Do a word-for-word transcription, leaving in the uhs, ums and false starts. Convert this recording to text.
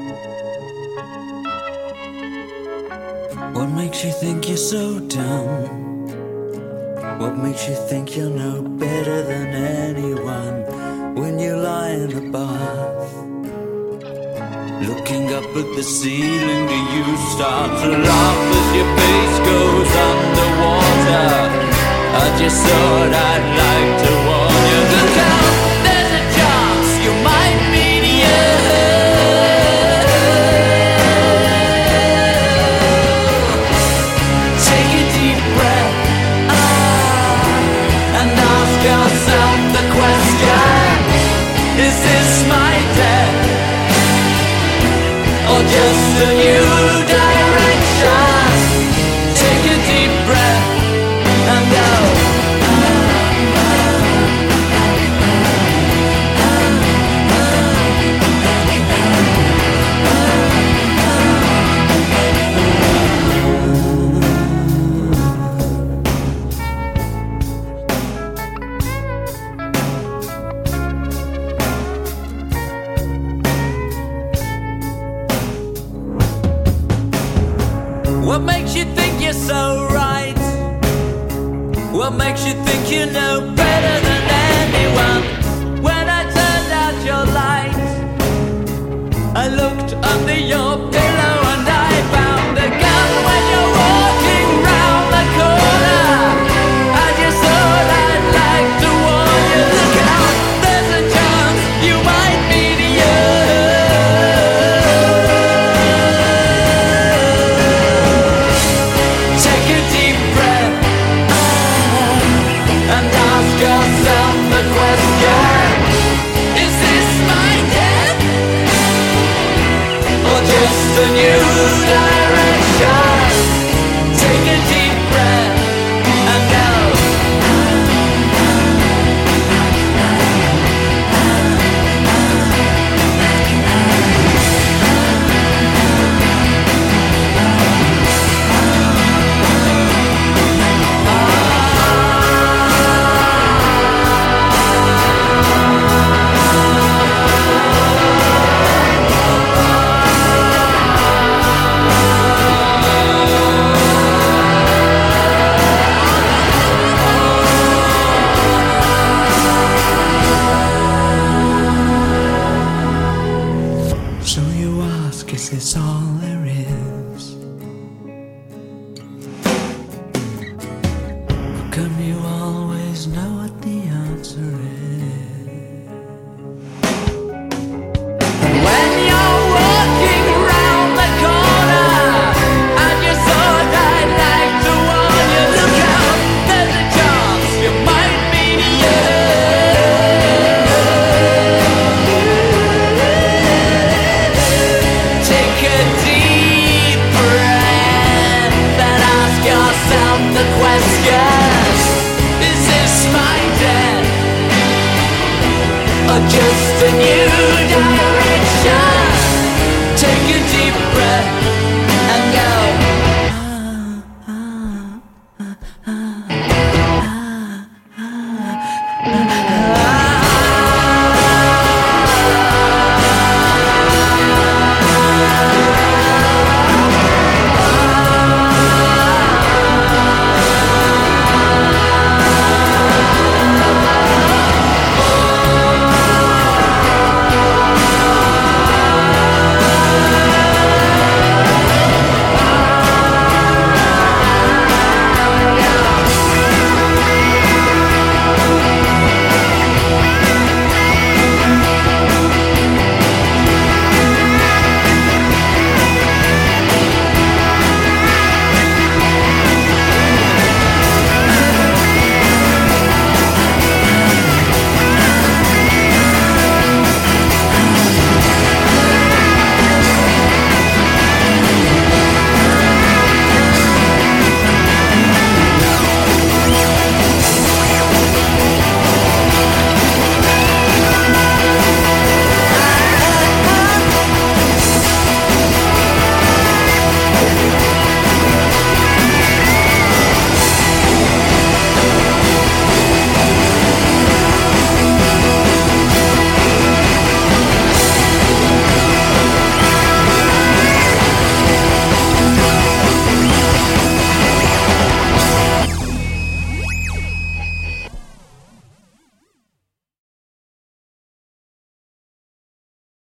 What makes you think you're so dumb? What makes you think you're no better than anyone? When you lie in the bath, looking up at the ceiling, do you start to laugh as your face goes underwater? I just thought I'd like to warn you. Look out, there's a chance you might meet you. Take a deep breath, ah, and ask yourself the question: is this my death, or just a new direction? Take a deep breath and go. What makes you think you're so right? What makes you think you know better than anyone? When I turned out your light, I looked under your pillow and I found a gun. When you're walking round the corner, I just thought I'd like to warn you. Look out, there's a chance you might meet you. Yourself the question: is this my death, or just a new direction? Take a deep breath and go. So you ask, is this all there is? How come you always know what the answer is? When you're walking round the corner, I just thought I'd like to warn you. Look out, there's a chance you might meet you. Take a deep breath and ask yourself the question: is this my death, or just a new direction? Take a deep breath